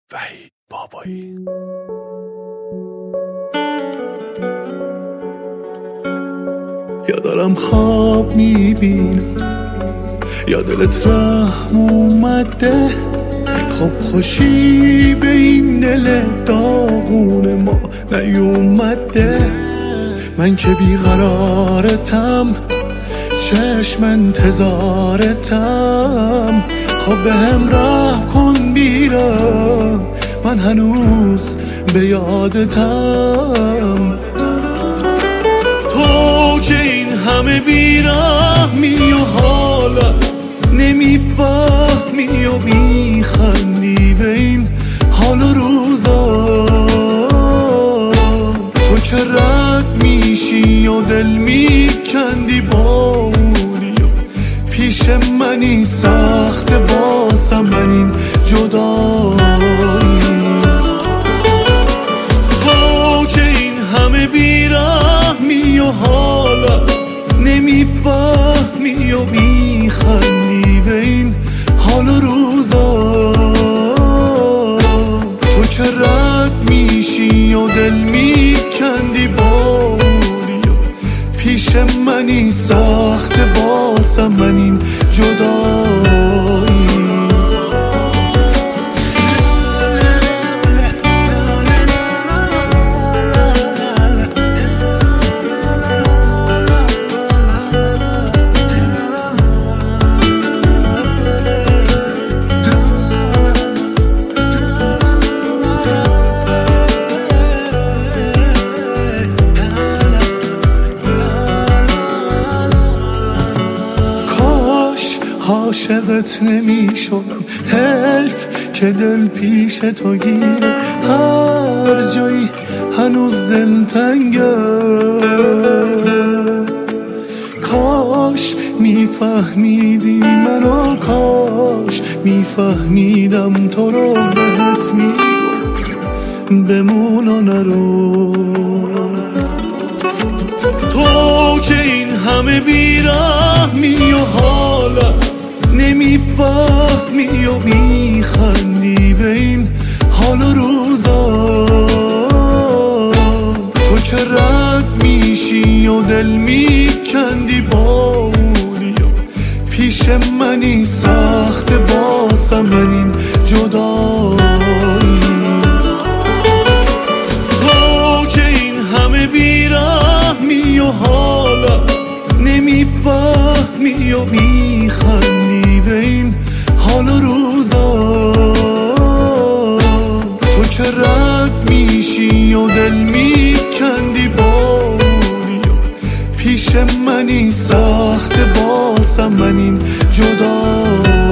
وحید بابایی. یا دارم خواب میبینم یا دلت رحم اومده، خب خوشی به این دل داغون ما نیومده. من که بیقرارتم، چشم انتظارتم، خب به هم رحم کن بیرم، من هنوز به یادتم. تو که این همه بیرحمی و حالا نمیفهمی و میخندی به این حال و روزا. تو که رد میشی و دل میکندی بامونی و پیش منی سخت واسم من این جدایی. تو که این همه بیرحمی و حالا نمیفهمی و میخندی به این حال و روزا. تو که رد میشی و دل میکندی بامونی و پیش منی سخت واسم من این جدایی. عاشقت نمی شدم، حیف که دل پیش تو گیره، هر جایی هنوز دل تنگه. کاش میفهمیدی منو، کاش میفهمیدم تو رو، بهت میگفتم بمون و نرو. تو که این همه بیرحمی و حالا نمیفهمی و میخندی به این حال و روزا. تو که رد میشی و دل میکندی بامونی و پیش منی سخت واسم من این جدایی. تو که این همه بیرحمی و حالا نمیفهمی و میخندی به این حال و روزا. تو که رد میشی و دل میکندی بامونی و پیش منی سخت واسم من این جدایی.